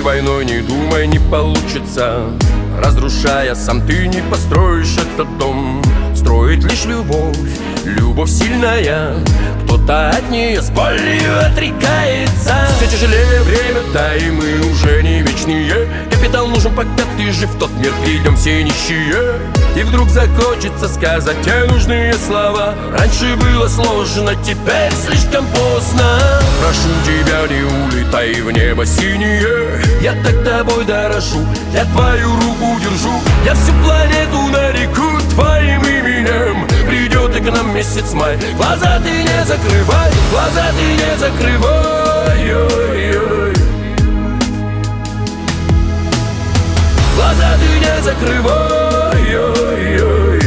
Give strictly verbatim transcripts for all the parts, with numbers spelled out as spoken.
войной не думай, не получится. Разрушая, сам ты не построишь этот дом. Строит лишь любовь, любовь сильная. Кто-то от нее с болью отрекается. Все тяжелее время, да и мы уже не вечные. Капитал нужен, пока ты жив, в тот мир придем все нищие. И вдруг захочется сказать те нужные слова. Раньше было сложно, теперь слишком поздно. Прошу тебя, не улетай в небо синее. Я так тобой дорожу, я твою руку держу. Я всю планету нареку твоим именем. Придет и к нам месяц май. Глаза ты не закрывай, глаза ты не закрывай. Ой-ой. Глаза ты не закрывай. Ой-ой.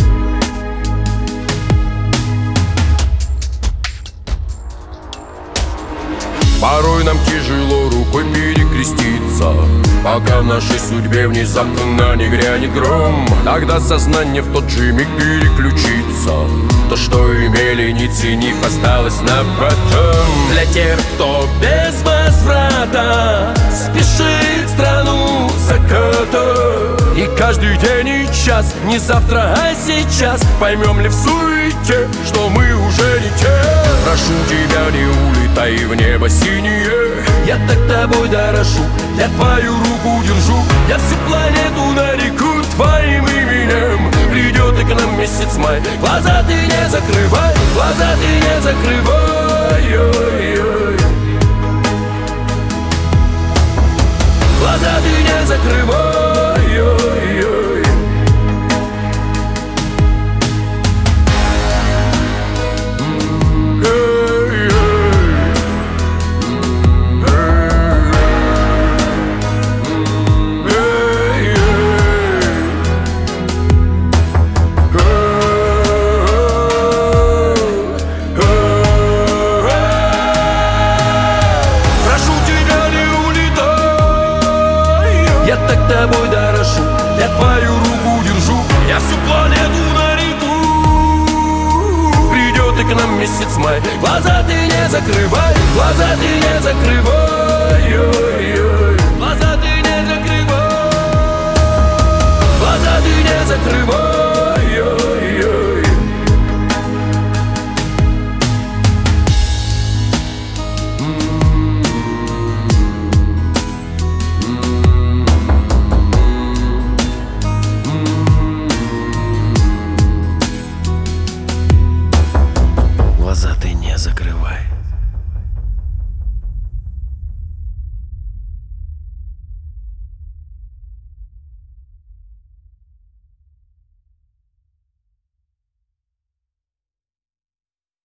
Порой нам тяжело рукой перекреститься, пока в нашей судьбе внезапно не грянет гром. Тогда сознание в тот же миг переключится. То, что имели, не ценив, осталось на потом. Для тех, кто без возврата спешит в страну заката. И каждый день и час, не завтра, а сейчас, поймем ли в суете, что мы уже не те. Прошу тебя, не улетай в небо синее. Я так тобой дорожу, я твою руку держу. Я всю планету нареку твоим именем. Придет и к нам месяц май. Глаза ты не закрывай, глаза ты не закрывай. Ой-ой. Глаза ты не закрывай. Ой-ой. Я так тобой дорожу, я твою руку держу. Я всю планету нареку. Придет и к нам месяц май. Глаза ты не закрывай, глаза ты не закрывай. Ой-ой.